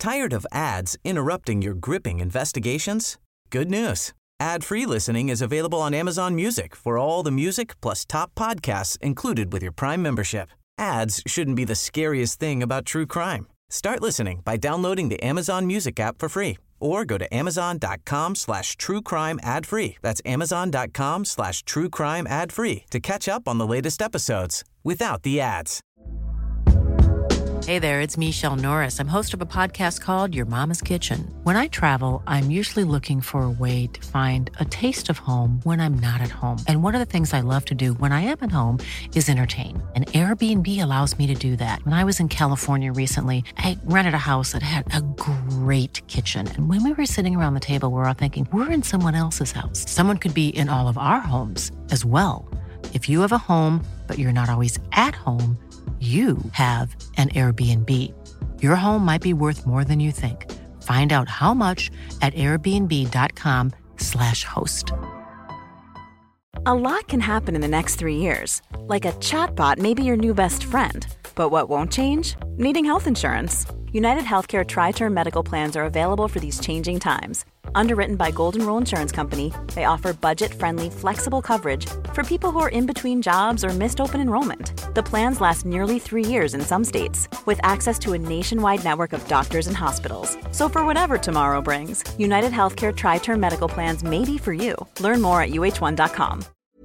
Tired of ads interrupting your gripping investigations? Good news. Ad-free listening is available on Amazon Music for all the music plus top podcasts included with your Prime membership. Ads shouldn't be the scariest thing about true crime. Start listening by downloading the Amazon Music app for free or go to amazon.com/truecrime ad-free. That's amazon.com/truecrime ad-free to catch up on the latest episodes without the ads. Hey there, it's Michelle Norris. I'm host of a podcast called Your Mama's Kitchen. When I travel, I'm usually looking for a way to find a taste of home when I'm not at home. And one of the things I love to do when I am at home is entertain. And Airbnb allows me to do that. When I was in California recently, I rented a house that had a great kitchen. And when we were sitting around the table, we're all thinking, we're in someone else's house. Someone could be in all of our homes as well. If you have a home, but you're not always at home, you have an Airbnb. Your home might be worth more than you think. Find out how much at airbnb.com/host. A lot can happen in the next 3 years. Like a chatbot may be your new best friend. But what won't change? Needing health insurance. United Healthcare Tri-Term Medical Plans are available for these changing times. Underwritten by Golden Rule Insurance Company, they offer budget-friendly, flexible coverage for people who are in between jobs or missed open enrollment. The plans last nearly 3 years in some states, with access to a nationwide network of doctors and hospitals. So for whatever tomorrow brings, United Healthcare Tri-Term Medical Plans may be for you. Learn more at uh1.com.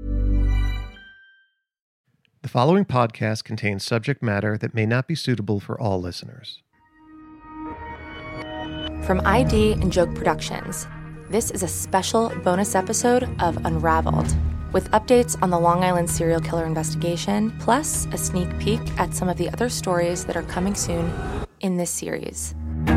The following podcast contains subject matter that may not be suitable for all listeners. From ID and Joke Productions, this is a special bonus episode of Unraveled, with updates on the Long Island serial killer investigation, plus a sneak peek at some of the other stories that are coming soon in this series.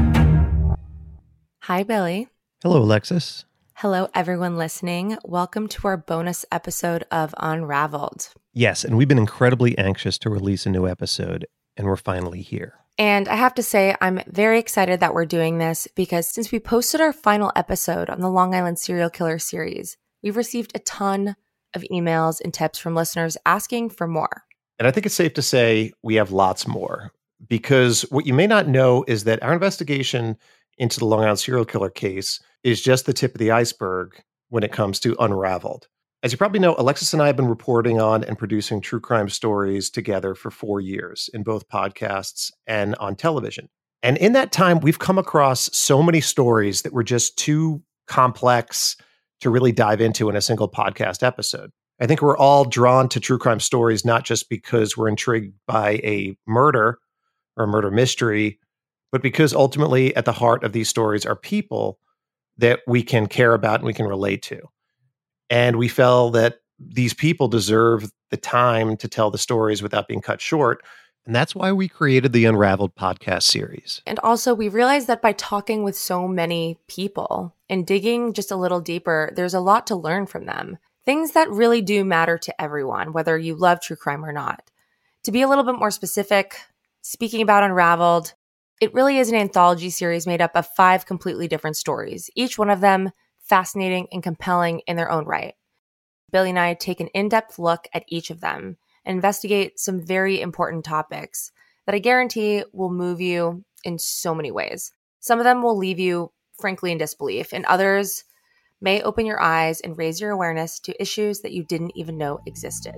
Hi, Billy. Hello, Alexis. Hello, everyone listening. Welcome to our bonus episode of Unraveled. Yes, and we've been incredibly anxious to release a new episode, and we're finally here. And I have to say, I'm very excited that we're doing this because since we posted our final episode on the Long Island serial killer series, we've received a ton of emails and tips from listeners asking for more. And I think it's safe to say we have lots more, because what you may not know is that our investigation into the Long Island serial killer case is just the tip of the iceberg when it comes to Unraveled. As you probably know, Alexis and I have been reporting on and producing true crime stories together for 4 years in both podcasts and on television. And in that time, we've come across so many stories that were just too complex to really dive into in a single podcast episode. I think we're all drawn to true crime stories, not just because we're intrigued by a murder or a murder mystery, but because ultimately at the heart of these stories are people that we can care about and we can relate to. And we felt that these people deserve the time to tell the stories without being cut short. And that's why we created the Unraveled podcast series. And also, we realized that by talking with so many people and digging just a little deeper, there's a lot to learn from them. Things that really do matter to everyone, whether you love true crime or not. To be a little bit more specific, speaking about Unraveled, it really is an anthology series made up of 5 completely different stories, each one of them fascinating and compelling in their own right. Billy and I take an in-depth look at each of them and investigate some very important topics that I guarantee will move you in so many ways. Some of them will leave you, frankly, in disbelief, and others may open your eyes and raise your awareness to issues that you didn't even know existed.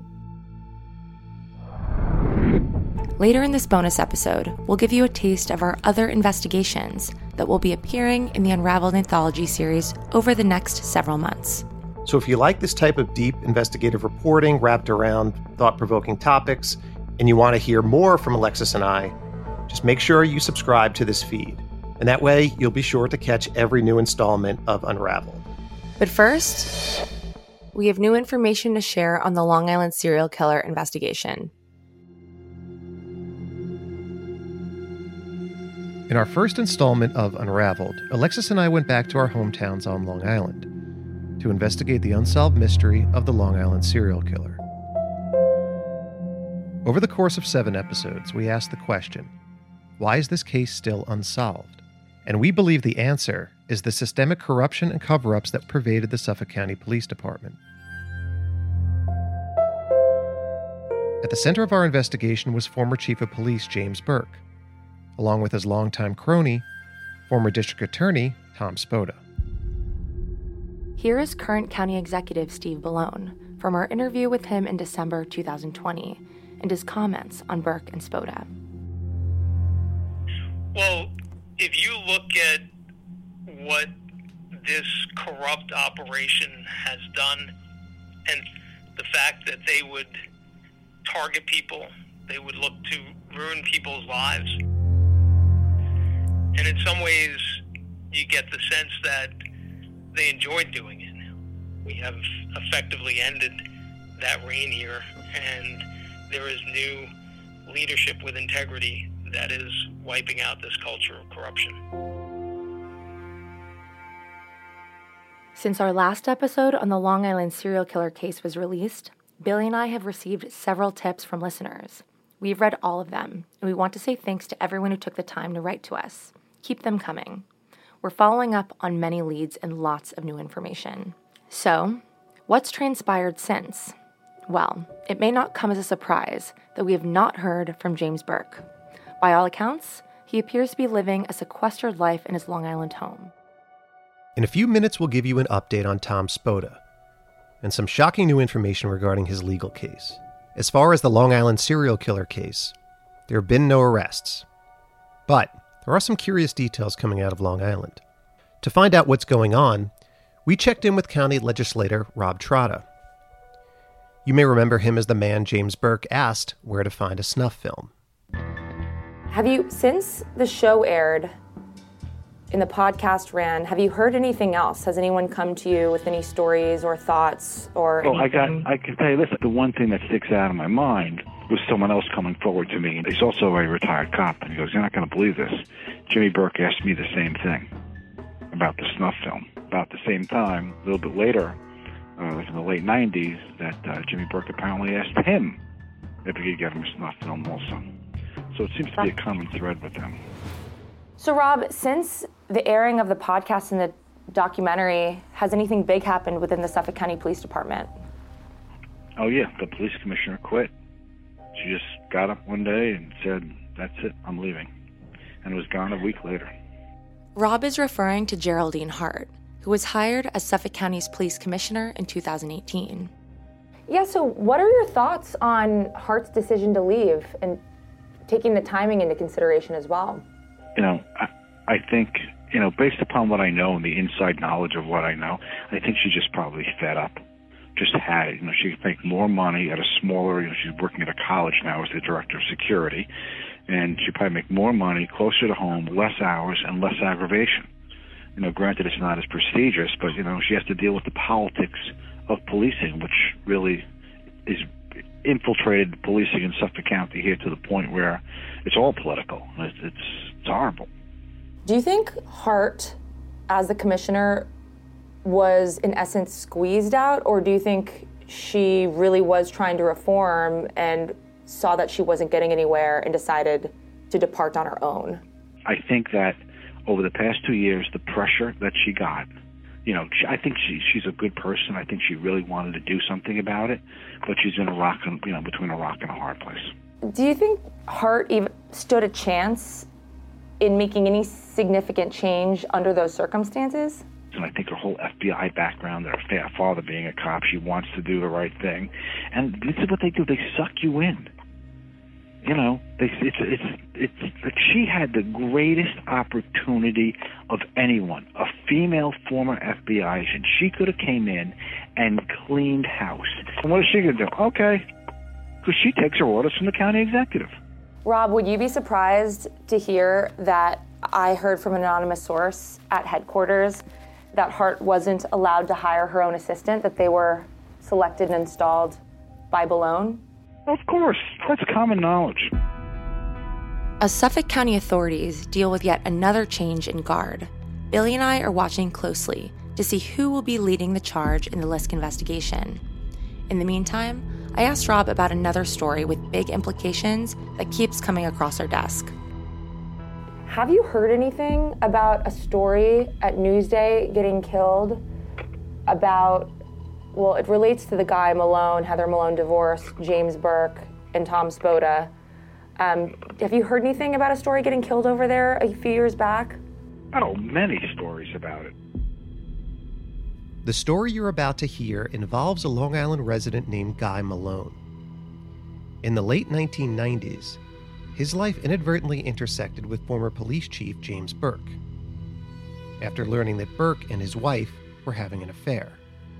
Later in this bonus episode, we'll give you a taste of our other investigations that will be appearing in the Unraveled anthology series over the next several months. So if you like this type of deep investigative reporting wrapped around thought-provoking topics, and you want to hear more from Alexis and I, just make sure you subscribe to this feed. And that way, you'll be sure to catch every new installment of Unraveled. But first, we have new information to share on the Long Island serial killer investigation. In our first installment of Unraveled, Alexis and I went back to our hometowns on Long Island to investigate the unsolved mystery of the Long Island serial killer. Over the course of 7 episodes, we asked the question, why is this case still unsolved? And we believe the answer is the systemic corruption and cover-ups that pervaded the Suffolk County Police Department. At the center of our investigation was former Chief of Police James Burke, along with his longtime crony, former district attorney Tom Spoda. Here is current county executive Steve Bellone from our interview with him in December 2020 and his comments on Burke and Spoda. Well, if you look at what this corrupt operation has done and the fact that they would target people, they would look to ruin people's lives. And in some ways, you get the sense that they enjoyed doing it. We have effectively ended that reign here, and there is new leadership with integrity that is wiping out this culture of corruption. Since our last episode on the Long Island serial killer case was released, Billy and I have received several tips from listeners. We've read all of them, and we want to say thanks to everyone who took the time to write to us. Keep them coming. We're following up on many leads and lots of new information. So, what's transpired since? Well, it may not come as a surprise that we have not heard from James Burke. By all accounts, he appears to be living a sequestered life in his Long Island home. In a few minutes, we'll give you an update on Tom Spoda and some shocking new information regarding his legal case. As far as the Long Island serial killer case, there have been no arrests. But there are some curious details coming out of Long Island. To find out what's going on, we checked in with County Legislator Rob Trotta. You may remember him as the man James Burke asked where to find a snuff film. Have you, since the show aired and the podcast ran, have you heard anything else? Has anyone come to you with any stories or thoughts or anything? I can tell you this, the one thing that sticks out of my mind was someone else coming forward to me. He's also a retired cop, and he goes, "You're not going to believe this. Jimmy Burke asked me the same thing about the snuff film." About the same time, a little bit later, like in the late 90s, that Jimmy Burke apparently asked him if he could get him a snuff film also. So it seems to be a common thread with them. So Rob, since the airing of the podcast and the documentary, has anything big happened within the Suffolk County Police Department? Oh yeah, the police commissioner quit. She just got up one day and said, "That's it, I'm leaving." And was gone a week later. Rob is referring to Geraldine Hart, who was hired as Suffolk County's police commissioner in 2018. Yeah, so what are your thoughts on Hart's decision to leave and taking the timing into consideration as well? I think, based upon what I know and the inside knowledge of what I know, I think she just probably fed up. Just had it. She could make more money at a smaller, she's working at a college now as the director of security, and she'd probably make more money closer to home, less hours, and less aggravation. Granted it's not as prestigious, but, she has to deal with the politics of policing, which really is infiltrated policing in Suffolk County here to the point where it's all political. It's horrible. Do you think Hart, as the commissioner, was in essence squeezed out, or do you think she really was trying to reform and saw that she wasn't getting anywhere and decided to depart on her own? I think that over the past 2 years, the pressure that she got, I think she's a good person. I think she really wanted to do something about it, but she's in between a rock and a hard place. Do you think Hart even stood a chance in making any significant change under those circumstances? And I think her whole FBI background, her father being a cop, she wants to do the right thing. And this is what they do. They suck you in. It's like she had the greatest opportunity of anyone, a female former FBI agent. She could have came in and cleaned house. And what is she going to do? Okay, because she takes her orders from the county executive. Rob, would you be surprised to hear that I heard from an anonymous source at headquarters that Hart wasn't allowed to hire her own assistant, that they were selected and installed by Bellone? Of course, that's common knowledge. As Suffolk County authorities deal with yet another change in guard, Billy and I are watching closely to see who will be leading the charge in the Lisk investigation. In the meantime, I asked Rob about another story with big implications that keeps coming across our desk. Have you heard anything about a story at Newsday getting killed about, well, it relates to the guy Malone, Heather Malone divorced, James Burke, and Tom Spoda. Have you heard anything about a story getting killed over there a few years back? Oh, many stories about it. The story you're about to hear involves a Long Island resident named Guy Malone. In the late 1990s, his life inadvertently intersected with former police chief James Burke, after learning that Burke and his wife were having an affair.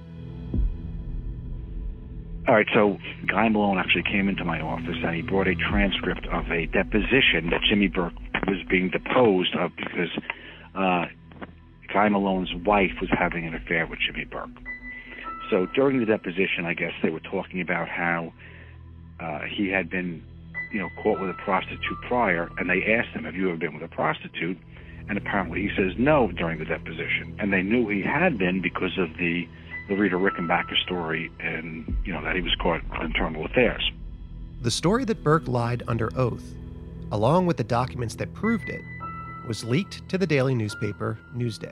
All right, so Guy Malone actually came into my office and he brought a transcript of a deposition that Jimmy Burke was being deposed of because Guy Malone's wife was having an affair with Jimmy Burke. So during the deposition, I guess they were talking about how he had been, caught with a prostitute prior, and they asked him, "Have you ever been with a prostitute?" And apparently he says no during the deposition. And they knew he had been because of the Rita Rickenbacker story and, that he was caught in internal affairs. The story that Burke lied under oath, along with the documents that proved it, was leaked to the daily newspaper Newsday.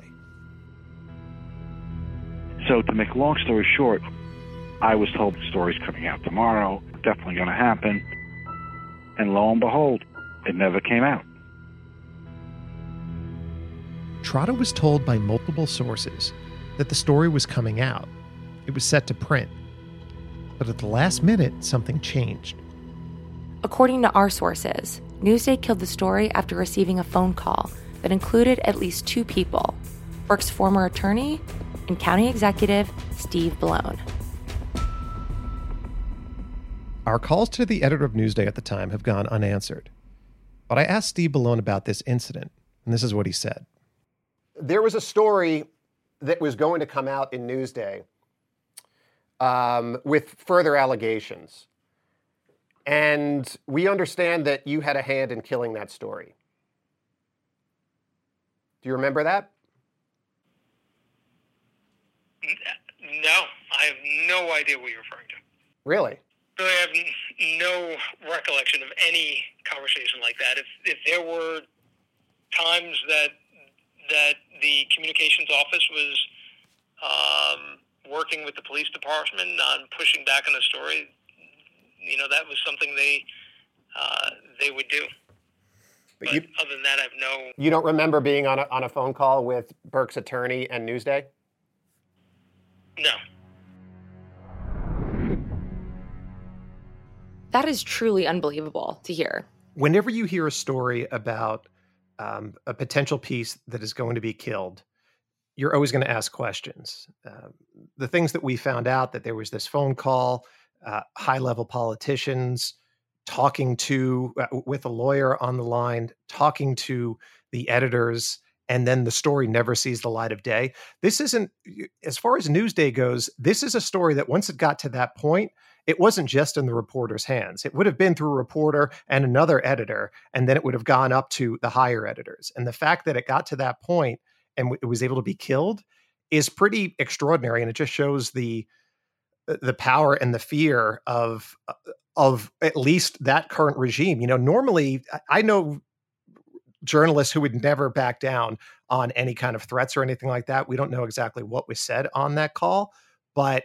So to make a long story short, I was told the story's coming out tomorrow, definitely going to happen. And lo and behold, it never came out. Trotta was told by multiple sources that the story was coming out. It was set to print. But at the last minute, something changed. According to our sources, Newsday killed the story after receiving a phone call that included at least two people, Burke's former attorney and county executive Steve Bellone. Our calls to the editor of Newsday at the time have gone unanswered. But I asked Steve Bellone about this incident, and this is what he said. There was a story that was going to come out in Newsday with further allegations. And we understand that you had a hand in killing that story. Do you remember that? No, I have no idea what you're referring to. Really? I have no recollection of any conversation like that. If there were times that the communications office was working with the police department on pushing back on a story, that was something they would do. But other than that, I have no... You don't remember being on a phone call with Burke's attorney and Newsday? No. That is truly unbelievable to hear. Whenever you hear a story about a potential piece that is going to be killed, you're always going to ask questions. The things that we found out, that there was this phone call, high-level politicians talking with a lawyer on the line, talking to the editors, and then the story never sees the light of day. This isn't, as far as Newsday goes, this is a story that once it got to that point, it wasn't just in the reporter's hands. It would have been through a reporter and another editor, and then it would have gone up to the higher editors. And the fact that it got to that point and it was able to be killed is pretty extraordinary, and it just shows the power and the fear of at least that current regime. Normally, I know journalists who would never back down on any kind of threats or anything like that. We don't know exactly what was said on that call, but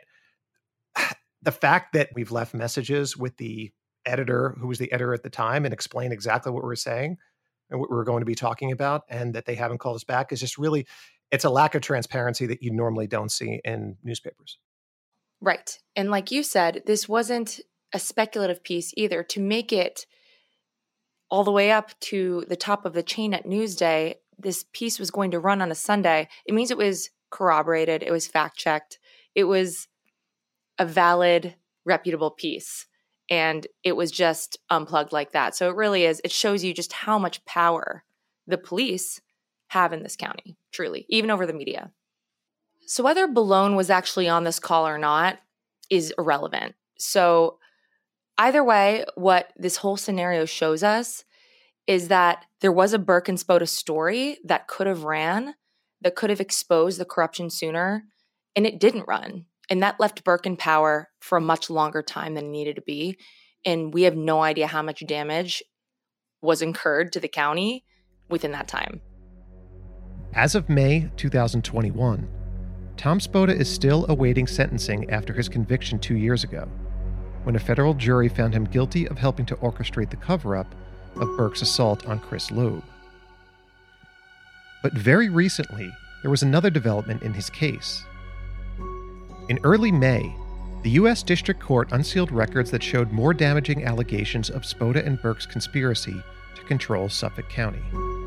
the fact that we've left messages with the editor, who was the editor at the time, and explained exactly what we were saying and what we were going to be talking about, and that they haven't called us back, is just really, it's a lack of transparency that you normally don't see in newspapers. Right. And like you said, this wasn't a speculative piece either. To make it all the way up to the top of the chain at Newsday, this piece was going to run on a Sunday. It means it was corroborated. It was fact-checked. It was a valid, reputable piece. And it was just unplugged like that. So it really is, it shows you just how much power the police have in this county, truly, even over the media. So whether Bellone was actually on this call or not is irrelevant. So either way, what this whole scenario shows us is that there was a Burke and Spota story that could have ran, that could have exposed the corruption sooner, and it didn't run. And that left Burke in power for a much longer time than it needed to be. And we have no idea how much damage was incurred to the county within that time. As of May 2021, Tom Spota is still awaiting sentencing after his conviction 2 years ago, when a federal jury found him guilty of helping to orchestrate the cover-up of Burke's assault on Chris Loeb. But very recently, there was another development in his case. In early May, the U.S. District Court unsealed records that showed more damaging allegations of Spoda and Burke's conspiracy to control Suffolk County.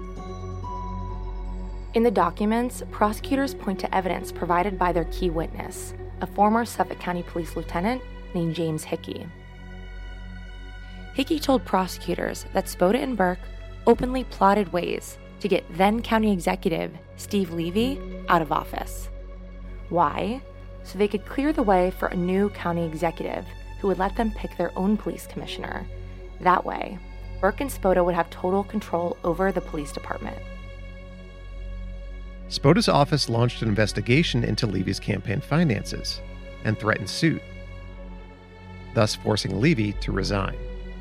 In the documents, prosecutors point to evidence provided by their key witness, a former Suffolk County Police lieutenant named James Hickey. Hickey told prosecutors that Spoda and Burke openly plotted ways to get then County Executive Steve Levy out of office. Why? So they could clear the way for a new county executive who would let them pick their own police commissioner. That way, Burke and Spoda would have total control over the police department. Spoda's office launched an investigation into Levy's campaign finances and threatened suit, thus forcing Levy to resign.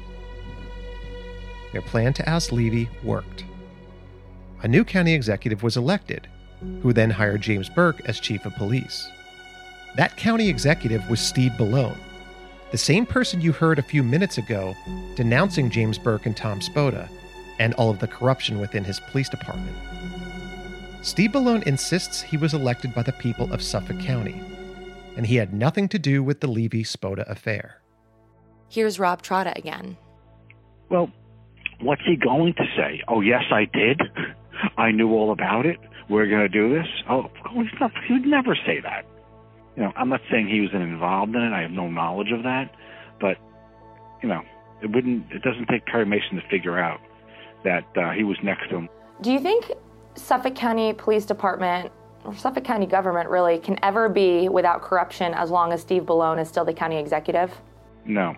Their plan to oust Levy worked. A new county executive was elected, who then hired James Burke as chief of police. That county executive was Steve Bellone, the same person you heard a few minutes ago denouncing James Burke and Tom Spoda and all of the corruption within his police department. Steve Bellone insists he was elected by the people of Suffolk County, and he had nothing to do with the Levy-Spoda affair. Here's Rob Trotta again. Well, what's he going to say? Oh, yes, I did. I knew all about it. We're going to do this. Oh, he would never say that. You know, I'm not saying he was involved in it. I have no knowledge of that. But, you know, it doesn't take Perry Mason to figure out that he was next to him. Do you think Suffolk County Police Department, or Suffolk County government really, can ever be without corruption as long as Steve Bellone is still the county executive? No.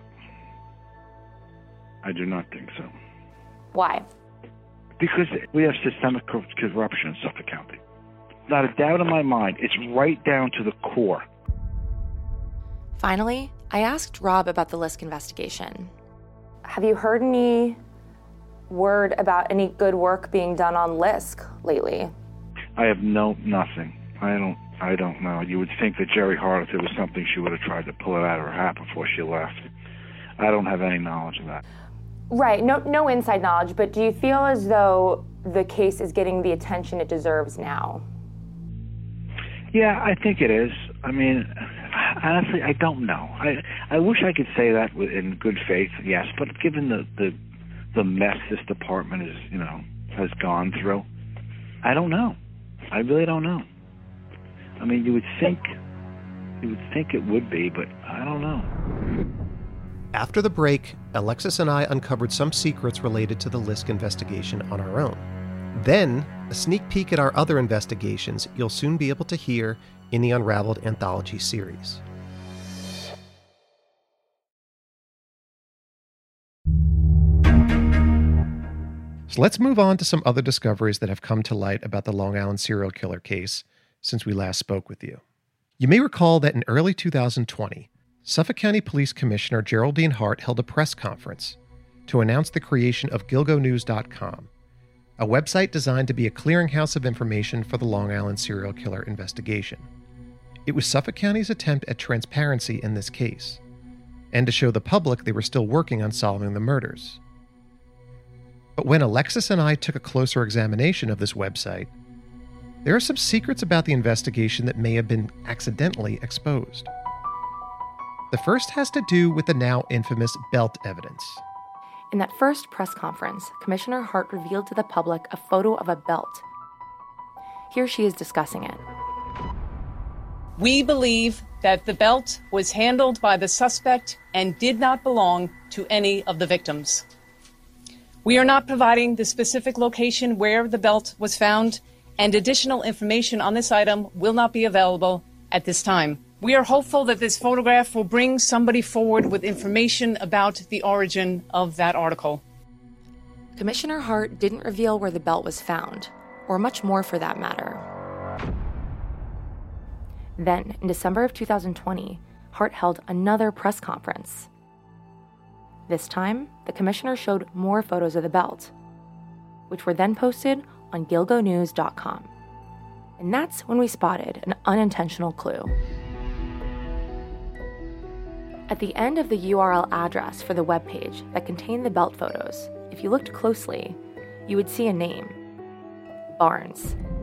I do not think so. Why? Because we have systemic corruption in Suffolk County. Not a doubt in my mind. It's right down to the core. Finally, I asked Rob about the Lisk investigation. Have you heard any word about any good work being done on Lisk lately? I have nothing. I don't know. You would think that Jerry Hart, if there was something, she would have tried to pull it out of her hat before she left. I don't have any knowledge of that. Right, no inside knowledge, but do you feel as though the case is getting the attention it deserves now? Yeah, I think it is. I mean, honestly, I don't know. I wish I could say that in good faith, yes, but given the mess this department is, has gone through, I don't know. I really don't know. I mean, you would think it would be, but I don't know. After the break, Alexis and I uncovered some secrets related to the Lisk investigation on our own. Then, a sneak peek at our other investigations you'll soon be able to hear in the Unraveled anthology series. So let's move on to some other discoveries that have come to light about the Long Island serial killer case since we last spoke with you. You may recall that in early 2020, Suffolk County Police Commissioner Geraldine Hart held a press conference to announce the creation of GilgoNews.com, a website designed to be a clearinghouse of information for the Long Island serial killer investigation. It was Suffolk County's attempt at transparency in this case, and to show the public they were still working on solving the murders. But when Alexis and I took a closer examination of this website, there are some secrets about the investigation that may have been accidentally exposed. The first has to do with the now infamous belt evidence. In that first press conference, Commissioner Hart revealed to the public a photo of a belt. Here she is discussing it. We believe that the belt was handled by the suspect and did not belong to any of the victims. We are not providing the specific location where the belt was found, and additional information on this item will not be available at this time. We are hopeful that this photograph will bring somebody forward with information about the origin of that article. Commissioner Hart didn't reveal where the belt was found, or much more for that matter. Then, in December of 2020, Hart held another press conference. This time, the commissioner showed more photos of the belt, which were then posted on GilgoNews.com. And that's when we spotted an unintentional clue. At the end of the URL address for the webpage that contained the belt photos, if you looked closely, you would see a name: Barnes.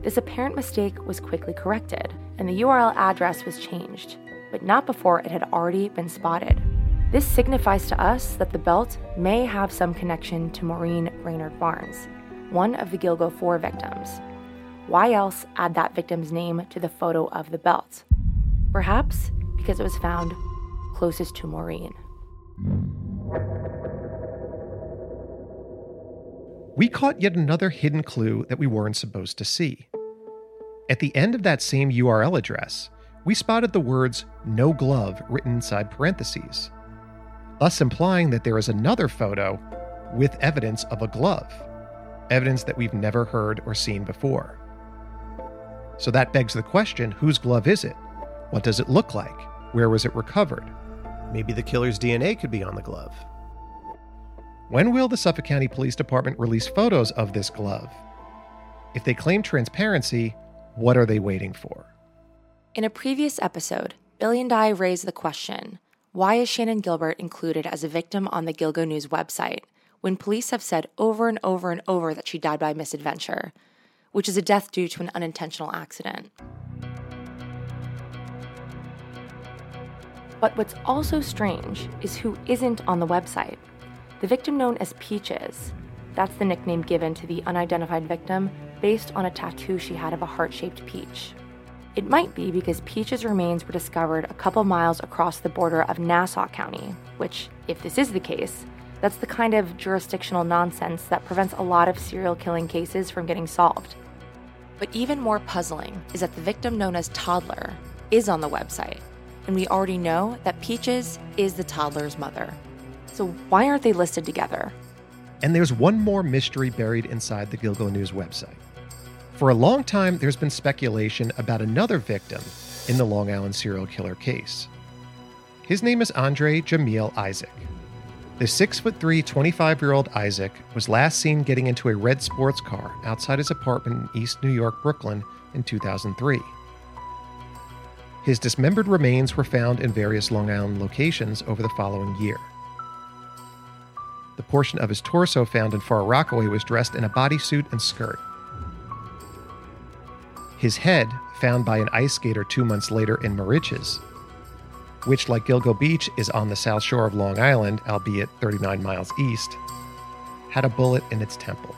This apparent mistake was quickly corrected, and the URL address was changed, but not before it had already been spotted. This signifies to us that the belt may have some connection to Maureen Brainerd Barnes, one of the Gilgo 4 victims. Why else add that victim's name to the photo of the belt? Perhaps because it was found closest to Maureen. We caught yet another hidden clue that we weren't supposed to see. At the end of that same URL address, we spotted the words "no glove" written inside parentheses, thus implying that there is another photo with evidence of a glove, evidence that we've never heard or seen before. So that begs the question, whose glove is it? What does it look like? Where was it recovered? Maybe the killer's DNA could be on the glove. When will the Suffolk County Police Department release photos of this glove? If they claim transparency, what are they waiting for? In a previous episode, Billy and I raised the question, why is Shannan Gilbert included as a victim on the Gilgo News website when police have said over and over and over that she died by misadventure, which is a death due to an unintentional accident? But what's also strange is who isn't on the website. The victim known as Peaches, that's the nickname given to the unidentified victim based on a tattoo she had of a heart-shaped peach. It might be because Peaches' remains were discovered a couple miles across the border of Nassau County, which, if this is the case, that's the kind of jurisdictional nonsense that prevents a lot of serial killing cases from getting solved. But even more puzzling is that the victim known as Toddler is on the website, and we already know that Peaches is the toddler's mother. So why aren't they listed together? And there's one more mystery buried inside the Gilgo News website. For a long time, there's been speculation about another victim in the Long Island serial killer case. His name is Andre Jamil Isaac. The 6'3", 25-year-old Isaac was last seen getting into a red sports car outside his apartment in East New York, Brooklyn in 2003. His dismembered remains were found in various Long Island locations over the following year. The portion of his torso found in Far Rockaway was dressed in a bodysuit and skirt. His head, found by an ice skater 2 months later in Moriches, which, like Gilgo Beach, is on the south shore of Long Island, albeit 39 miles east, had a bullet in its temple.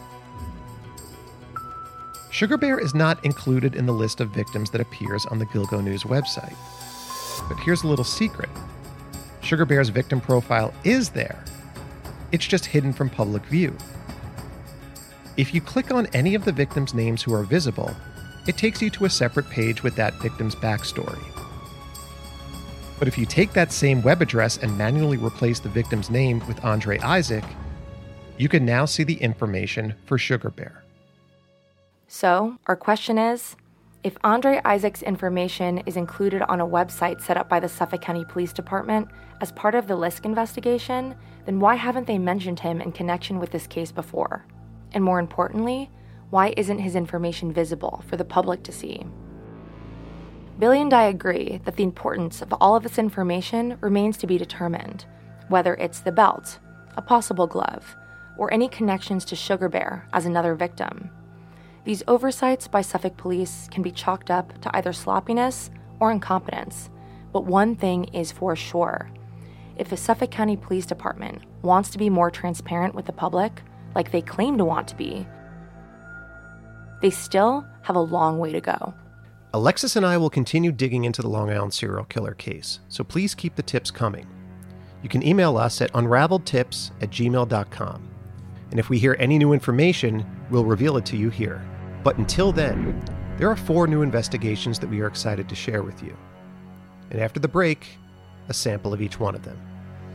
Sugar Bear is not included in the list of victims that appears on the Gilgo News website. But here's a little secret. Sugar Bear's victim profile is there. It's just hidden from public view. If you click on any of the victims' names who are visible, it takes you to a separate page with that victim's backstory. But if you take that same web address and manually replace the victim's name with Andre Isaac, you can now see the information for Sugar Bear. So, our question is, if Andre Isaac's information is included on a website set up by the Suffolk County Police Department as part of the Lisk investigation, then why haven't they mentioned him in connection with this case before? And more importantly, why isn't his information visible for the public to see? Billy and I agree that the importance of all of this information remains to be determined, whether it's the belt, a possible glove, or any connections to Sugar Bear as another victim. These oversights by Suffolk police can be chalked up to either sloppiness or incompetence, but one thing is for sure. If the Suffolk County Police Department wants to be more transparent with the public, like they claim to want to be, they still have a long way to go. Alexis and I will continue digging into the Long Island serial killer case, so please keep the tips coming. You can email us at unraveledtips@gmail.com. And if we hear any new information, we'll reveal it to you here. But until then, there are 4 new investigations that we are excited to share with you. And after the break, a sample of each one of them.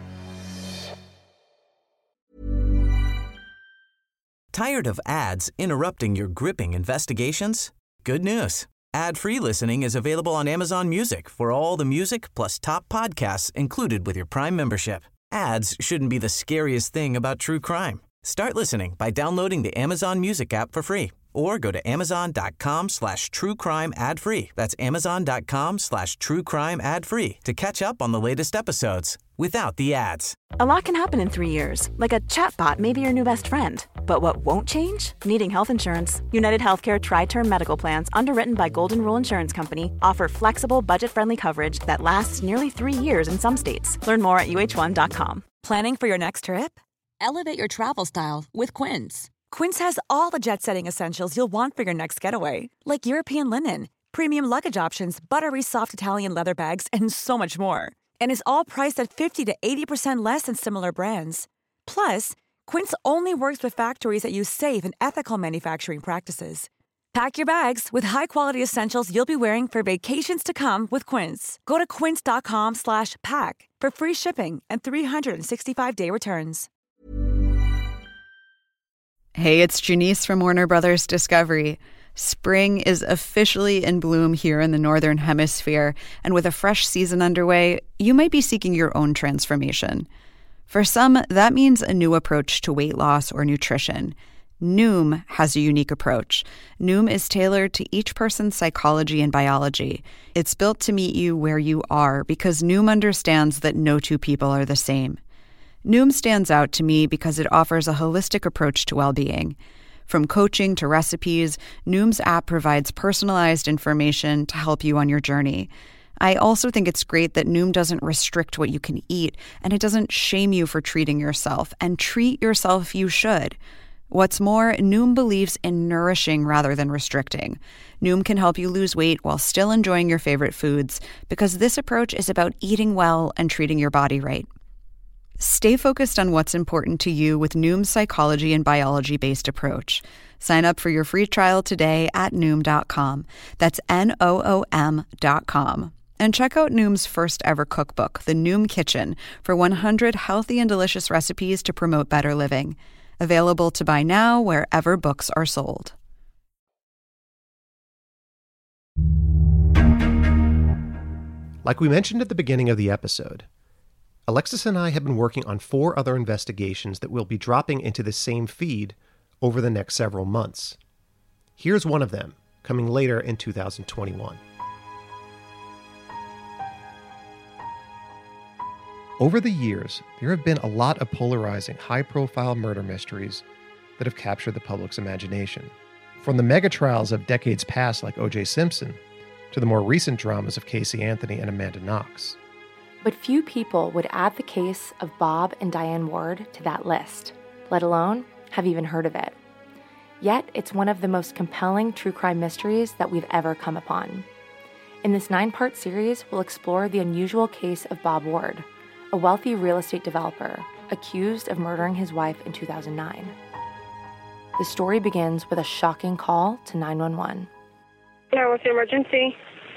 Tired of ads interrupting your gripping investigations? Good news. Ad-free listening is available on Amazon Music for all the music plus top podcasts included with your Prime membership. Ads shouldn't be the scariest thing about true crime. Start listening by downloading the Amazon Music app for free Or go to amazon.com/truecrime ad-free. That's amazon.com/truecrime ad-free to catch up on the latest episodes without the ads. A lot can happen in 3 years, like a chatbot may be your new best friend. But what won't change? Needing health insurance. United Healthcare Tri-Term Medical Plans, underwritten by Golden Rule Insurance Company, offer flexible, budget-friendly coverage that lasts nearly 3 years in some states. Learn more at uh1.com. Planning for your next trip? Elevate your travel style with Quince. Quince has all the jet-setting essentials you'll want for your next getaway, like European linen, premium luggage options, buttery soft Italian leather bags, and so much more. And is all priced at 50 to 80% less than similar brands. Plus, Quince only works with factories that use safe and ethical manufacturing practices. Pack your bags with high-quality essentials you'll be wearing for vacations to come with Quince. Go to quince.com/pack for free shipping and 365-day returns. Hey, it's Janice from Warner Brothers Discovery. Spring is officially in bloom here in the Northern Hemisphere, and with a fresh season underway, you might be seeking your own transformation. For some, that means a new approach to weight loss or nutrition. Noom has a unique approach. Noom is tailored to each person's psychology and biology. It's built to meet you where you are because Noom understands that no two people are the same. Noom stands out to me because it offers a holistic approach to well-being. From coaching to recipes, Noom's app provides personalized information to help you on your journey. I also think it's great that Noom doesn't restrict what you can eat, and it doesn't shame you for treating yourself, and treat yourself you should. What's more, Noom believes in nourishing rather than restricting. Noom can help you lose weight while still enjoying your favorite foods, because this approach is about eating well and treating your body right. Stay focused on what's important to you with Noom's psychology and biology-based approach. Sign up for your free trial today at Noom.com. That's Noom.com. And check out Noom's first ever cookbook, The Noom Kitchen, for 100 healthy and delicious recipes to promote better living. Available to buy now wherever books are sold. Like we mentioned at the beginning of the episode, Alexis and I have been working on 4 other investigations that will be dropping into the same feed over the next several months. Here's one of them, coming later in 2021. Over the years, there have been a lot of polarizing, high-profile murder mysteries that have captured the public's imagination. From the mega-trials of decades past like O.J. Simpson, to the more recent dramas of Casey Anthony and Amanda Knox. But few people would add the case of Bob and Diane Ward to that list, let alone have even heard of it. Yet, it's one of the most compelling true crime mysteries that we've ever come upon. In this 9-part series, we'll explore the unusual case of Bob Ward, a wealthy real estate developer accused of murdering his wife in 2009. The story begins with a shocking call to 911. Yeah, what's the emergency?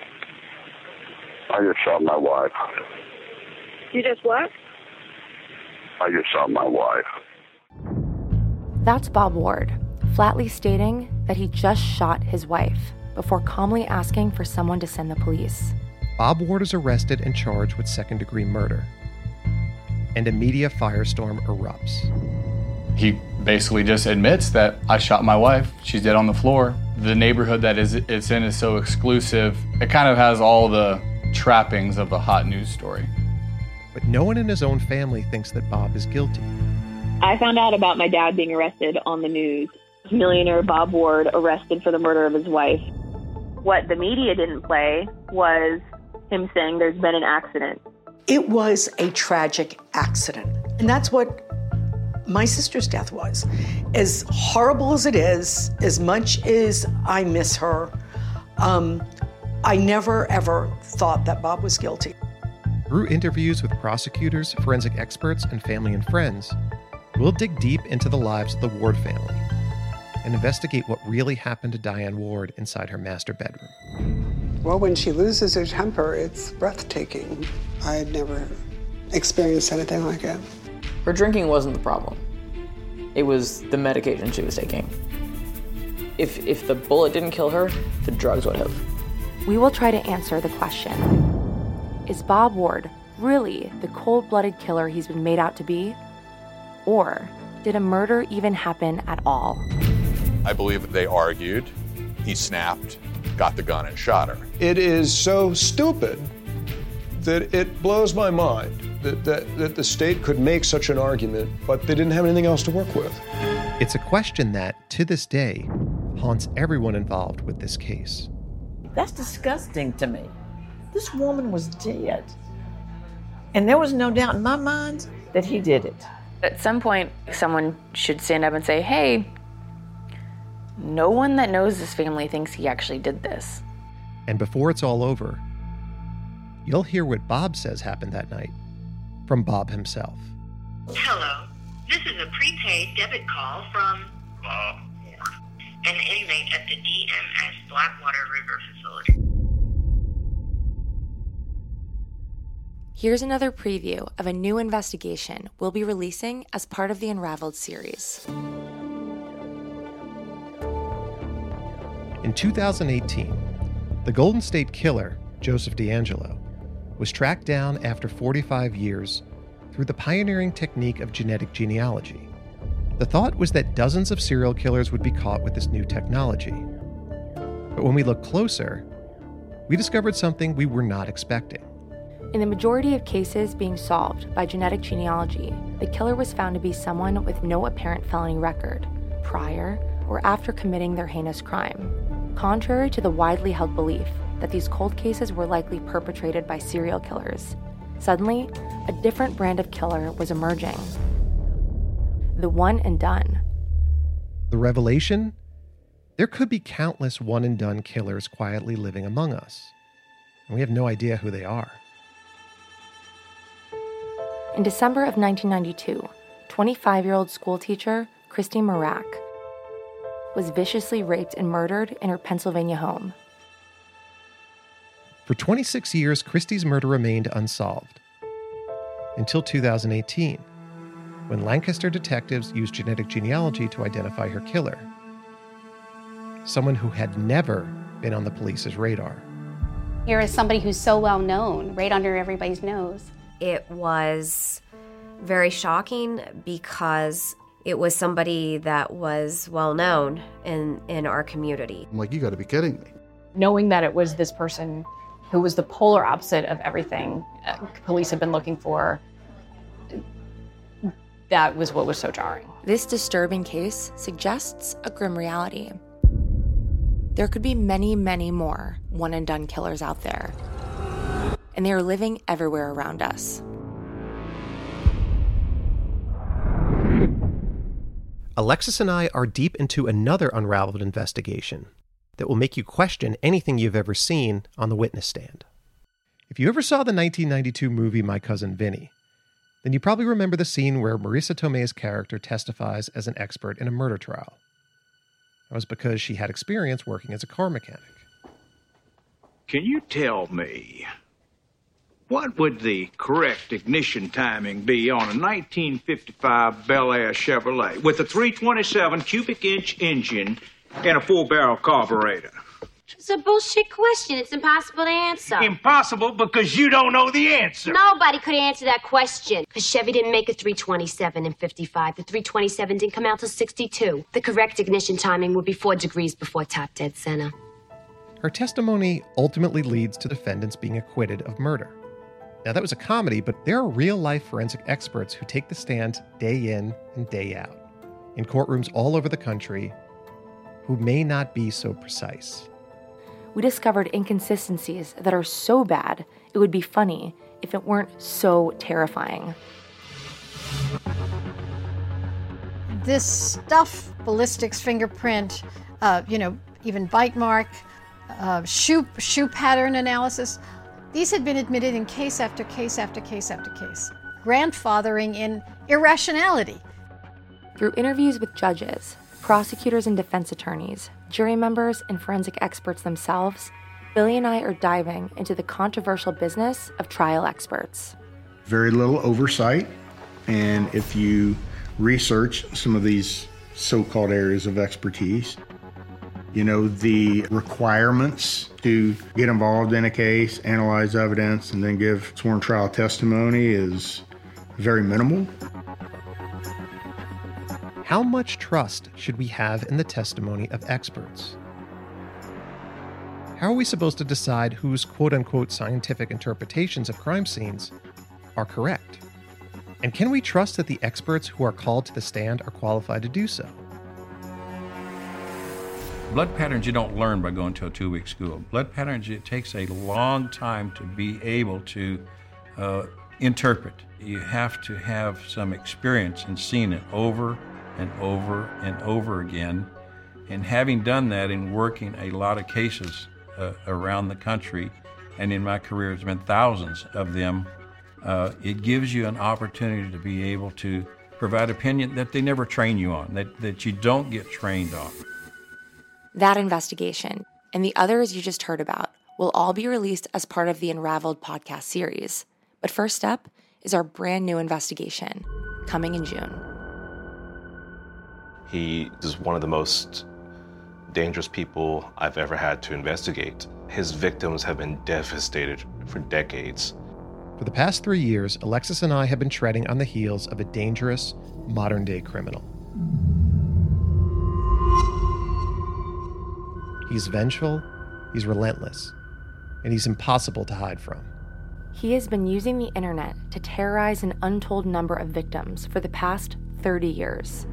I just shot my wife. You just what? I just shot my wife. That's Bob Ward, flatly stating that he just shot his wife before calmly asking for someone to send the police. Bob Ward is arrested and charged with second-degree murder, and a media firestorm erupts. He basically just admits that I shot my wife. She's dead on the floor. The neighborhood that it's in is so exclusive. It kind of has all the trappings of a hot news story. But no one in his own family thinks that Bob is guilty. I found out about my dad being arrested on the news. Millionaire Bob Ward arrested for the murder of his wife. What the media didn't play was him saying there's been an accident. It was a tragic accident. And that's what my sister's death was. As horrible as it is, as much as I miss her, I never, ever thought that Bob was guilty. Through interviews with prosecutors, forensic experts, and family and friends, we'll dig deep into the lives of the Ward family and investigate what really happened to Diane Ward inside her master bedroom. Well, when she loses her temper, it's breathtaking. I had never experienced anything like it. Her drinking wasn't the problem. It was the medication she was taking. If the bullet didn't kill her, the drugs would have. We will try to answer the question, is Bob Ward really the cold-blooded killer he's been made out to be? Or did a murder even happen at all? I believe they argued. He snapped, got the gun, and shot her. It is so stupid that it blows my mind that the state could make such an argument, but they didn't have anything else to work with. It's a question that, to this day, haunts everyone involved with this case. That's disgusting to me. This woman was dead. And there was no doubt in my mind that he did it. At some point, someone should stand up and say, hey, no one that knows this family thinks he actually did this. And before it's all over, you'll hear what Bob says happened that night from Bob himself. Hello, this is a prepaid debit call from Bob Ward, an inmate at the DMS Blackwater River facility. Here's another preview of a new investigation we'll be releasing as part of the Unraveled series. In 2018, the Golden State Killer, Joseph DeAngelo, was tracked down after 45 years through the pioneering technique of genetic genealogy. The thought was that dozens of serial killers would be caught with this new technology. But when we looked closer, we discovered something we were not expecting. In the majority of cases being solved by genetic genealogy, the killer was found to be someone with no apparent felony record, prior or after committing their heinous crime. Contrary to the widely held belief that these cold cases were likely perpetrated by serial killers, suddenly, a different brand of killer was emerging. The one and done. The revelation? There could be countless one and done killers quietly living among us, and we have no idea who they are. In December of 1992, 25-year-old schoolteacher Christy Marak was viciously raped and murdered in her Pennsylvania home. For 26 years, Christy's murder remained unsolved. Until 2018, when Lancaster detectives used genetic genealogy to identify her killer. Someone who had never been on the police's radar. Here is somebody who's so well known, right under everybody's nose. It was very shocking because it was somebody that was well known in our community. I'm like, you gotta be kidding me. Knowing that it was this person who was the polar opposite of everything police had been looking for, that was what was so jarring. This disturbing case suggests a grim reality. There could be many, many more one-and-done killers out there, and they are living everywhere around us. Alexis and I are deep into another unraveled investigation that will make you question anything you've ever seen on the witness stand. If you ever saw the 1992 movie My Cousin Vinny, then you probably remember the scene where Marisa Tomei's character testifies as an expert in a murder trial. That was because she had experience working as a car mechanic. Can you tell me, what would the correct ignition timing be on a 1955 Bel Air Chevrolet with a 327 cubic inch engine and a 4-barrel carburetor? It's a bullshit question. It's impossible to answer. Impossible because you don't know the answer. Nobody could answer that question because Chevy didn't make a 327 in 55. The 327 didn't come out till 62. The correct ignition timing would be 4 degrees before top dead center. Her testimony ultimately leads to defendants being acquitted of murder. Now, that was a comedy, but there are real-life forensic experts who take the stand day in and day out in courtrooms all over the country who may not be so precise. We discovered inconsistencies that are so bad it would be funny if it weren't so terrifying. This stuff, ballistics, fingerprint, even bite mark, shoe pattern analysis, these had been admitted in case after case after case after case, grandfathering in irrationality. Through interviews with judges, prosecutors and defense attorneys, jury members, and forensic experts themselves, Billy and I are diving into the controversial business of trial experts. Very little oversight, and if you research some of these so-called areas of expertise, the requirements to get involved in a case, analyze evidence, and then give sworn trial testimony is very minimal. how much trust should we have in the testimony of experts? How are we supposed to decide whose quote-unquote scientific interpretations of crime scenes are correct? And can we trust that the experts who are called to the stand are qualified to do so? Blood patterns you don't learn by going to a 2-week school. Blood patterns, it takes a long time to be able to interpret. You have to have some experience in seeing it over and over and over again. And having done that in working a lot of cases around the country, and in my career it's been thousands of them, it gives you an opportunity to be able to provide opinion that they never train you on, that you don't get trained on. That investigation and the others you just heard about will all be released as part of the Unraveled podcast series. But first up is our brand new investigation, coming in June. He is one of the most dangerous people I've ever had to investigate. His victims have been devastated for decades. For the past 3 years, Alexis and I have been treading on the heels of a dangerous, modern-day criminal. He's vengeful, he's relentless, and he's impossible to hide from. He has been using the internet to terrorize an untold number of victims for the past 30 years.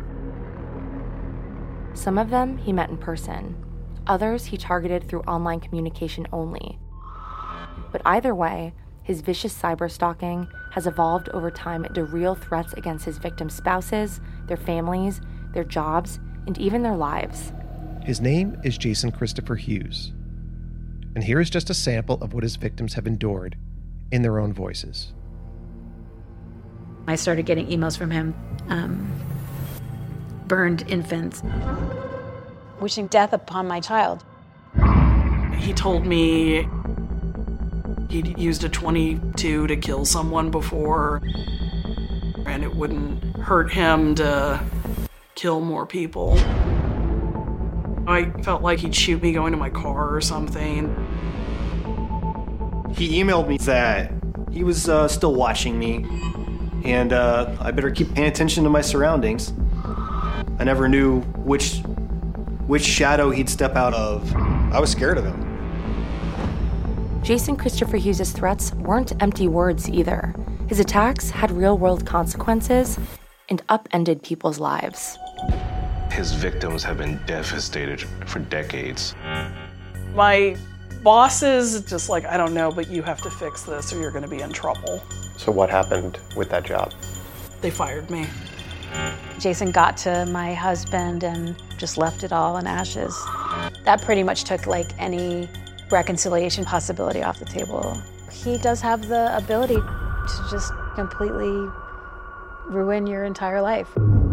Some of them he met in person, others he targeted through online communication only. But either way, his vicious cyberstalking has evolved over time into real threats against his victims' spouses, their families, their jobs, and even their lives. His name is Jason Christopher Hughes. And here is just a sample of what his victims have endured in their own voices. I started getting emails from him, burned infants, wishing death upon my child. He told me he'd used a .22 to kill someone before, and it wouldn't hurt him to kill more people. I felt like he'd shoot me going to my car or something. He emailed me that he was still watching me, and I better keep paying attention to my surroundings. I never knew which shadow he'd step out of. I was scared of him. Jason Christopher Hughes' threats weren't empty words either. His attacks had real-world consequences and upended people's lives. His victims have been devastated for decades. My bosses just like, I don't know, but you have to fix this or you're going to be in trouble. So what happened with that job? They fired me. Jason got to my husband and just left it all in ashes. That pretty much took like any reconciliation possibility off the table. He does have the ability to just completely ruin your entire life.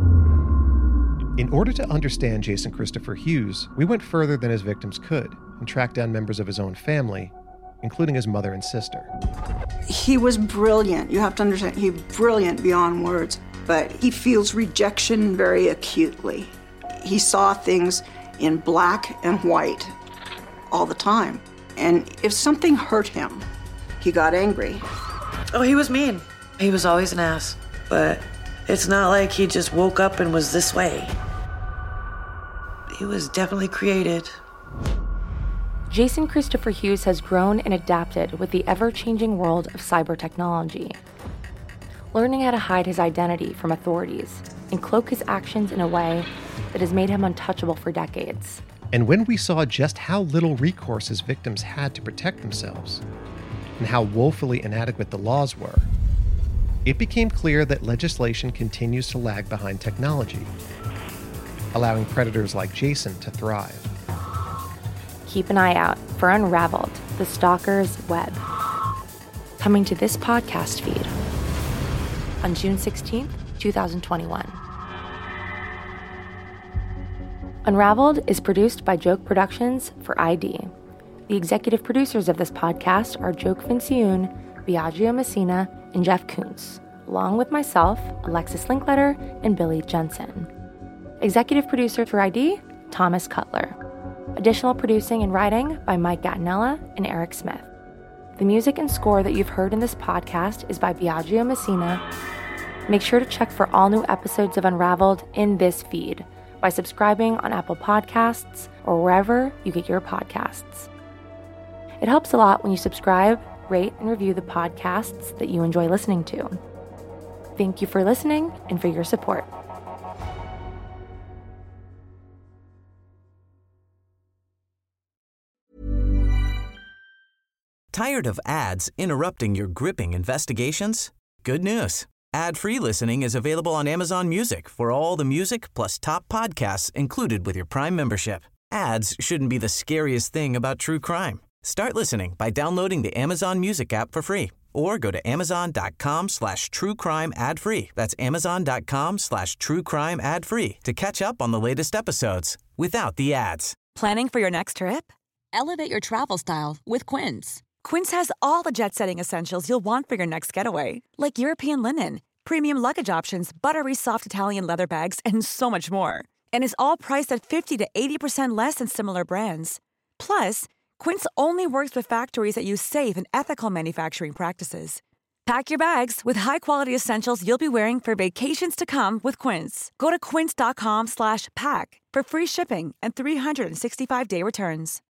In order to understand Jason Christopher Hughes, we went further than his victims could and tracked down members of his own family, including his mother and sister. He was brilliant. You have to understand, he's brilliant beyond words, but he feels rejection very acutely. He saw things in black and white all the time. And if something hurt him, he got angry. Oh, he was mean. He was always an ass. But it's not like he just woke up and was this way. He was definitely created. Jason Christopher Hughes has grown and adapted with the ever-changing world of cyber technology, learning how to hide his identity from authorities and cloak his actions in a way that has made him untouchable for decades. And when we saw just how little recourse his victims had to protect themselves, and how woefully inadequate the laws were, it became clear that legislation continues to lag behind technology, allowing predators like Jason to thrive. Keep an eye out for Unraveled, the Stalker's Web, coming to this podcast feed on June 16th, 2021. Unraveled is produced by Joke Productions for ID. The executive producers of this podcast are Joke Vinciune, Biagio Messina, and Jeff Kuntz, along with myself, Alexis Linkletter, and Billy Jensen. Executive producer for ID, Thomas Cutler. Additional producing and writing by Mike Gattinella and Eric Smith. The music and score that you've heard in this podcast is by Biagio Messina, Make sure to check for all new episodes of Unraveled in this feed by subscribing on Apple Podcasts or wherever you get your podcasts. It helps a lot when you subscribe, rate, and review the podcasts that you enjoy listening to. Thank you for listening and for your support. Tired of ads interrupting your gripping investigations? Good news. Ad-free listening is available on Amazon Music for all the music plus top podcasts included with your Prime membership. Ads shouldn't be the scariest thing about true crime. Start listening by downloading the Amazon Music app for free or go to amazon.com/truecrime ad-free. That's amazon.com/truecrime ad-free to catch up on the latest episodes without the ads. Planning for your next trip? Elevate your travel style with Quince. Quince has all the jet-setting essentials you'll want for your next getaway, like European linen, premium luggage options, buttery soft Italian leather bags, and so much more. And is all priced at 50 to 80% less than similar brands. Plus, Quince only works with factories that use safe and ethical manufacturing practices. Pack your bags with high-quality essentials you'll be wearing for vacations to come with Quince. Go to quince.com/pack for free shipping and 365-day returns.